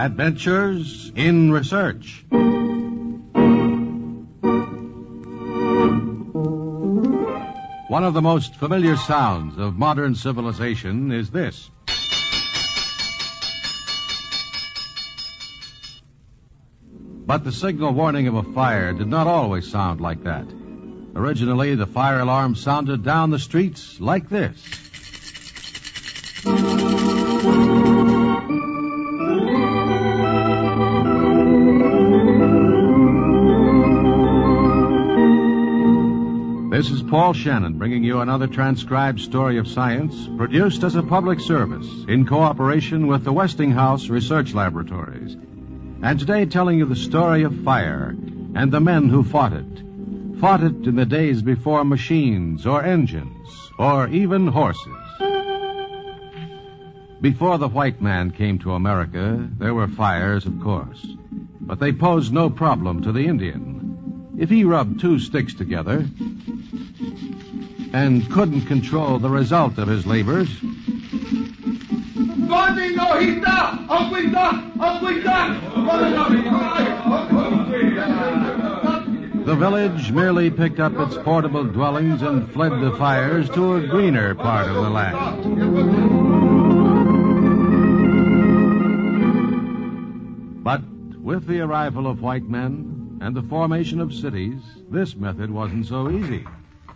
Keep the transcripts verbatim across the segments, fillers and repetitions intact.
Adventures in Research. One of the most familiar sounds of modern civilization is this. But the signal warning of a fire did not always sound like that. Originally, the fire alarm sounded down the streets like this. This is Paul Shannon bringing you another transcribed story of science produced as a public service in cooperation with the Westinghouse Research Laboratories. And today telling you the story of fire and the men who fought it. Fought it in the days before machines or engines or even horses. Before the white man came to America, there were fires, of course. But they posed no problem to the Indian. If he rubbed two sticks together and couldn't control the result of his labors, the village merely picked up its portable dwellings and fled the fires to a greener part of the land. But with the arrival of white men and the formation of cities, this method wasn't so easy.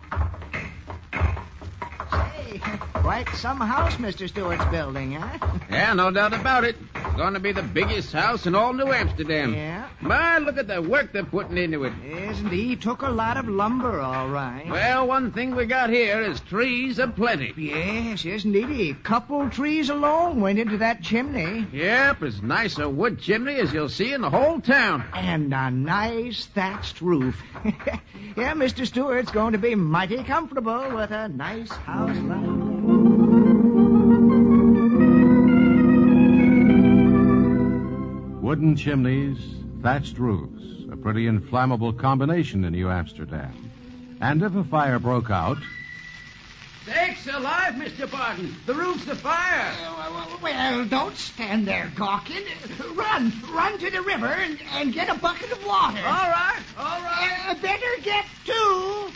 Quite some house Mister Stewart's building, huh? Yeah, no doubt about it. Going to be the biggest house in all New Amsterdam. Yeah? My, look at the work they're putting into it. Isn't he? Took a lot of lumber, all right. Well, one thing we got here is trees aplenty. Yes, yes, indeed. A couple trees alone went into that chimney. Yep, as nice a wood chimney as you'll see in the whole town. And a nice thatched roof. Yeah, Mister Stewart's going to be mighty comfortable with a nice house like that. Wooden chimneys, thatched roofs, a pretty inflammable combination in New Amsterdam. And if a fire broke out... Sakes alive, Mister Barton. The roof's afire. Uh, well, don't stand there gawking. Run, run to the river and, and get a bucket of water. All right, all right. Uh, better get two.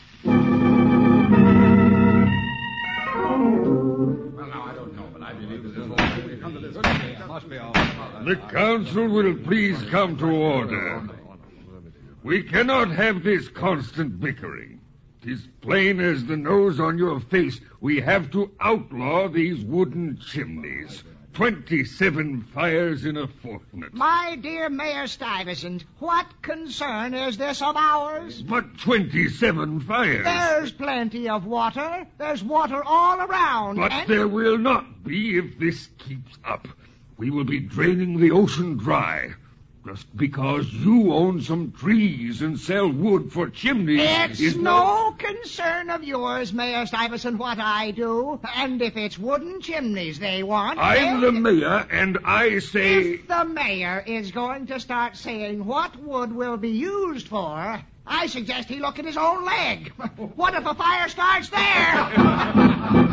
The council will please come to order. We cannot have this constant bickering. 'Tis plain as the nose on your face. We have to outlaw these wooden chimneys. Twenty-seven fires in a fortnight. My dear Mayor Stuyvesant, what concern is this of ours? But twenty-seven fires. There's plenty of water. There's water all around. But and... there will not be if this keeps up. We will be draining the ocean dry. Just because you own some trees and sell wood for chimneys... It's is no concern of yours, Mayor Stuyvesant, what I do. And if it's wooden chimneys they want... I'm then... the mayor, and I say... If the mayor is going to start saying what wood will be used for, I suggest he look at his own leg. What if a fire starts there?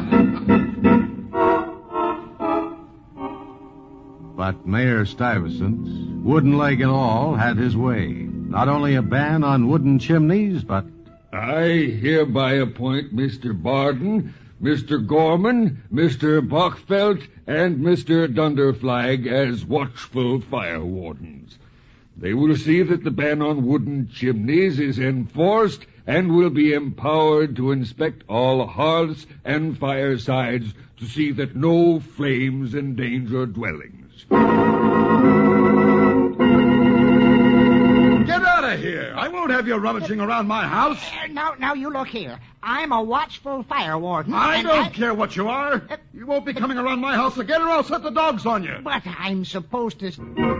But Mayor Stuyvesant, wooden leg and all, had his way. Not only a ban on wooden chimneys, but... I hereby appoint Mister Barden, Mister Gorman, Mister Bachfeld, and Mister Dunderflag as watchful fire wardens. They will see that the ban on wooden chimneys is enforced and will be empowered to inspect all hearths and firesides to see that no flames endanger dwellings. Get out of here! I won't have you rummaging around my house. Uh, now, now, you look here. I'm a watchful fire warden. I and don't I... care what you are. Uh, You won't be coming around my house again, or I'll set the dogs on you. But I'm supposed to...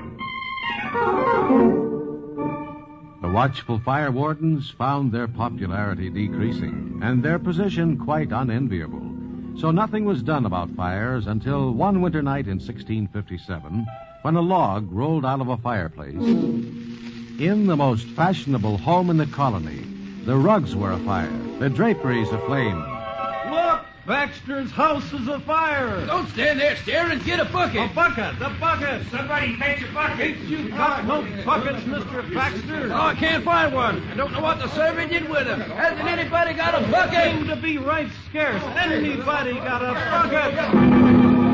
The watchful fire wardens found their popularity decreasing and their position quite unenviable. So nothing was done about fires until one winter night in sixteen fifty-seven, when a log rolled out of a fireplace. In the most fashionable home in the colony, the rugs were afire, the draperies aflame. Look! Baxter's house is afire. Don't stand there staring. Get a bucket. A bucket, a bucket. Somebody fetch a bucket. You got no buckets, Mister Baxter. Oh, I can't find one. I don't know what the servant did with him. Hasn't anybody got a Seem bucket? to be right scarce. Anybody got a bucket?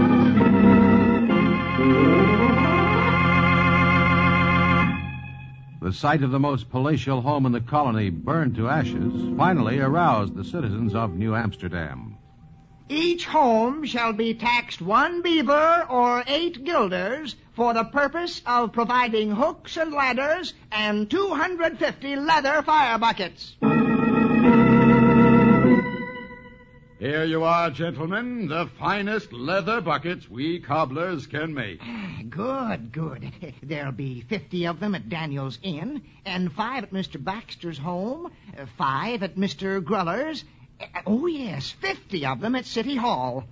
The sight of the most palatial home in the colony burned to ashes finally aroused the citizens of New Amsterdam. Each home shall be taxed one beaver or eight guilders for the purpose of providing hooks and ladders and two hundred fifty leather fire buckets. Here you are, gentlemen, the finest leather buckets we cobblers can make. Good, good. There'll be fifty of them at Daniel's Inn, and five at Mister Baxter's home, uh, five at Mister Gruller's. Uh, oh, yes, fifty of them at City Hall.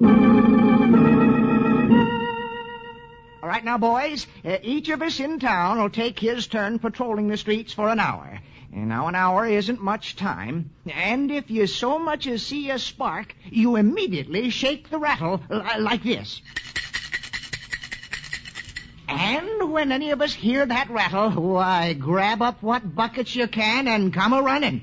All right, now, boys, uh, each of us in town will take his turn patrolling the streets for an hour. And now, an hour isn't much time, and if you so much as see a spark, you immediately shake the rattle uh, like this. And when any of us hear that rattle, why, grab up what buckets you can and come a-running.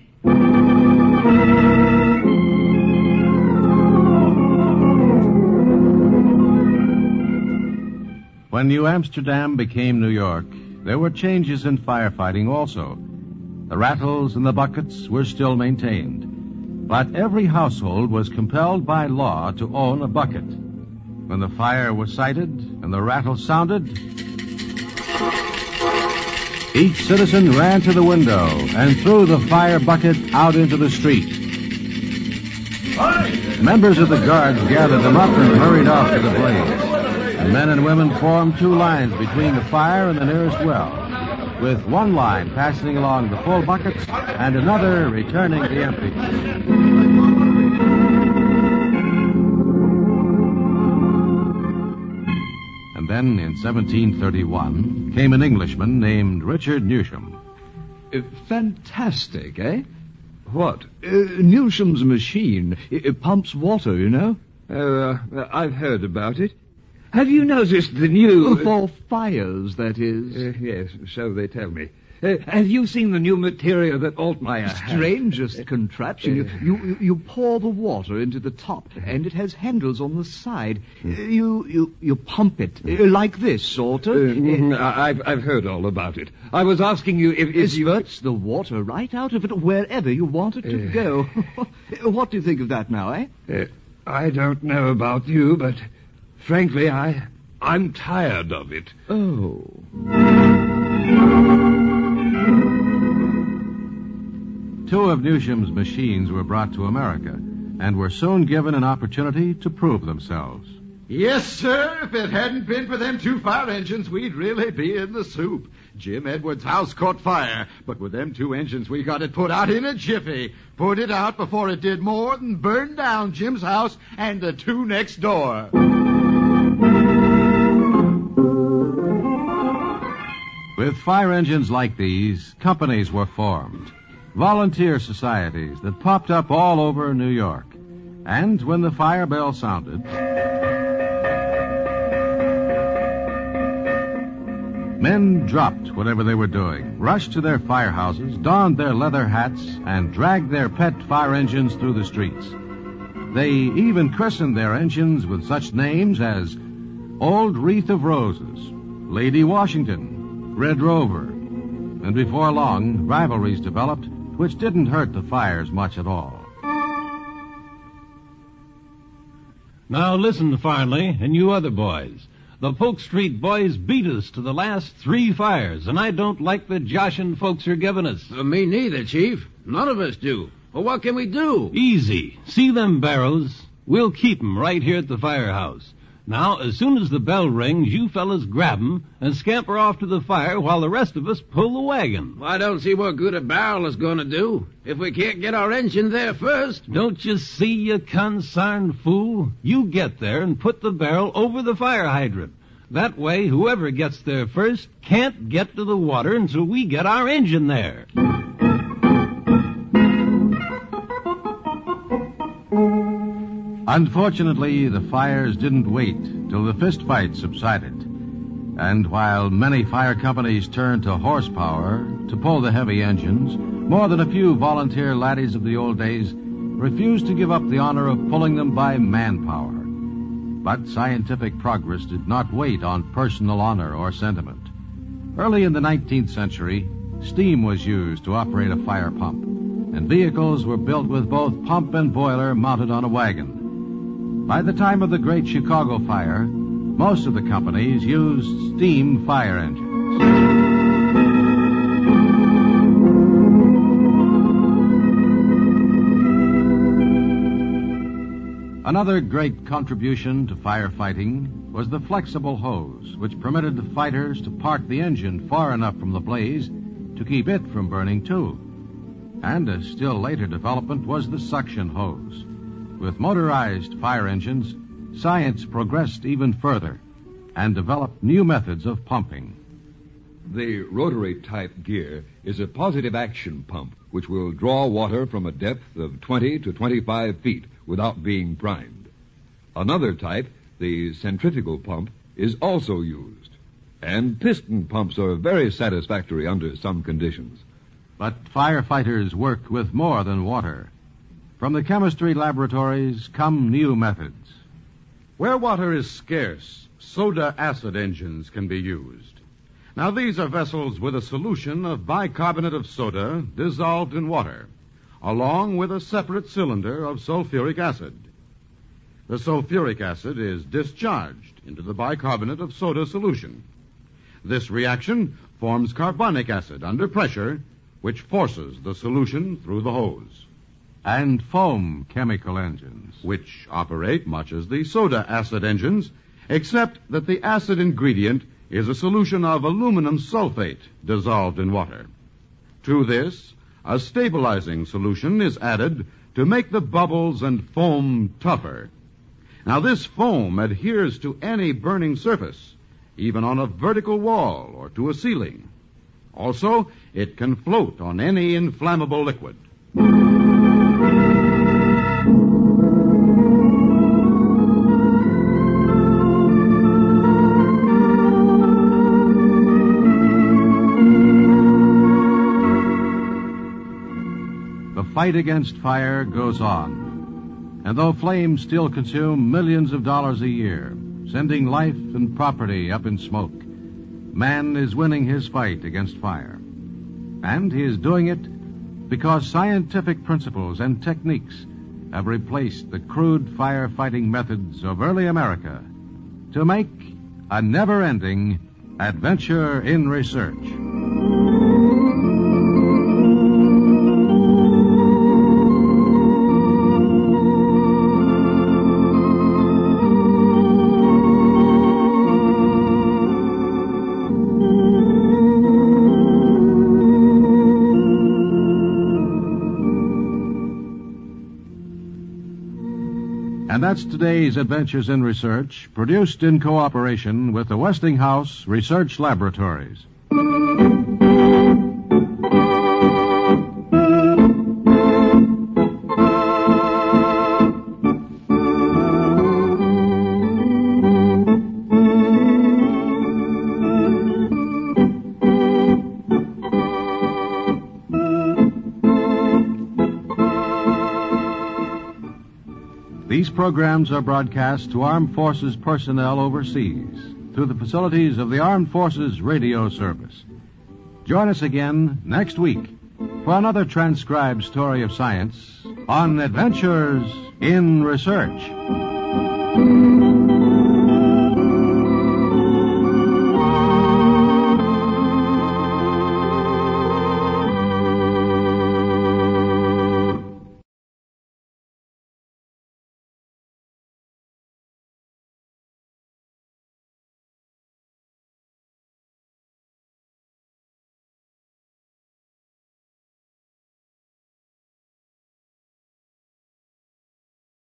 When New Amsterdam became New York, there were changes in firefighting also. The rattles and the buckets were still maintained, but every household was compelled by law to own a bucket. When the fire was sighted and the rattle sounded, each citizen ran to the window and threw the fire bucket out into the street. Members of the guards gathered them up and hurried off to the blaze. The men and women formed two lines between the fire and the nearest well, with one line passing along the full buckets and another returning the empty. And then, in seventeen thirty-one, came an Englishman named Richard Newsham. Uh, fantastic, eh? What? Uh, Newsham's machine. It, it pumps water, you know? Uh, I've heard about it. Have you noticed the new... For fires, that is. Uh, yes, so they tell me. Uh, have you seen the new material that Altmaier has? Strangest contraption. You, you you pour the water into the top, and it has handles on the side. Uh, you you you pump it uh, like this, sort of. Uh, mm, I've I've heard all about it. I was asking you if, It if you... spurts the water right out of it wherever you want it to Uh. go. What do you think of that now, eh? Uh, I don't know about you, but frankly, I I'm tired of it. Oh. Two of Newsham's machines were brought to America and were soon given an opportunity to prove themselves. Yes, sir. If it hadn't been for them two fire engines, we'd really be in the soup. Jim Edwards' house caught fire, but with them two engines, we got it put out in a jiffy. Put it out before it did more than burn down Jim's house and the two next door. With fire engines like these, companies were formed. Volunteer societies that popped up all over New York. And when the fire bell sounded, men dropped whatever they were doing, rushed to their firehouses, donned their leather hats, and dragged their pet fire engines through the streets. They even christened their engines with such names as Old Wreath of Roses, Lady Washington, Red Rover. And before long, rivalries developed which didn't hurt the fires much at all. Now listen, Farley, and you other boys. The Polk Street boys beat us to the last three fires, and I don't like the joshin' folks are giving us. Uh, me neither, Chief. None of us do. Well, what can we do? Easy. See them barrels? We'll keep 'em right here at the firehouse. Now, as soon as the bell rings, you fellas grab 'em and scamper off to the fire while the rest of us pull the wagon. I don't see what good a barrel is going to do if we can't get our engine there first. Don't you see, you consarned fool? You get there and put the barrel over the fire hydrant. That way, whoever gets there first can't get to the water until we get our engine there. Unfortunately, the fires didn't wait till the fistfight subsided. And while many fire companies turned to horsepower to pull the heavy engines, more than a few volunteer laddies of the old days refused to give up the honor of pulling them by manpower. But scientific progress did not wait on personal honor or sentiment. Early in the nineteenth century, steam was used to operate a fire pump, and vehicles were built with both pump and boiler mounted on a wagon. By the time of the Great Chicago Fire, most of the companies used steam fire engines. Another great contribution to firefighting was the flexible hose, which permitted the fighters to park the engine far enough from the blaze to keep it from burning too. And a still later development was the suction hose. With motorized fire engines, science progressed even further and developed new methods of pumping. The rotary-type gear is a positive action pump which will draw water from a depth of twenty to twenty-five feet without being primed. Another type, the centrifugal pump, is also used. And piston pumps are very satisfactory under some conditions. But firefighters work with more than water. From the chemistry laboratories come new methods. Where water is scarce, soda acid engines can be used. Now, these are vessels with a solution of bicarbonate of soda dissolved in water, along with a separate cylinder of sulfuric acid. The sulfuric acid is discharged into the bicarbonate of soda solution. This reaction forms carbonic acid under pressure, which forces the solution through the hose. And foam chemical engines, which operate much as the soda acid engines, except that the acid ingredient is a solution of aluminum sulfate dissolved in water. To this, a stabilizing solution is added to make the bubbles and foam tougher. Now, this foam adheres to any burning surface, even on a vertical wall or to a ceiling. Also, it can float on any inflammable liquid. The fight against fire goes on. And though flames still consume millions of dollars a year, sending life and property up in smoke, man is winning his fight against fire. And he is doing it because scientific principles and techniques have replaced the crude firefighting methods of early America to make a never-ending adventure in research. And that's today's Adventures in Research, produced in cooperation with the Westinghouse Research Laboratories. These programs are broadcast to Armed Forces personnel overseas through the facilities of the Armed Forces Radio Service. Join us again next week for another transcribed story of science on Adventures in Research.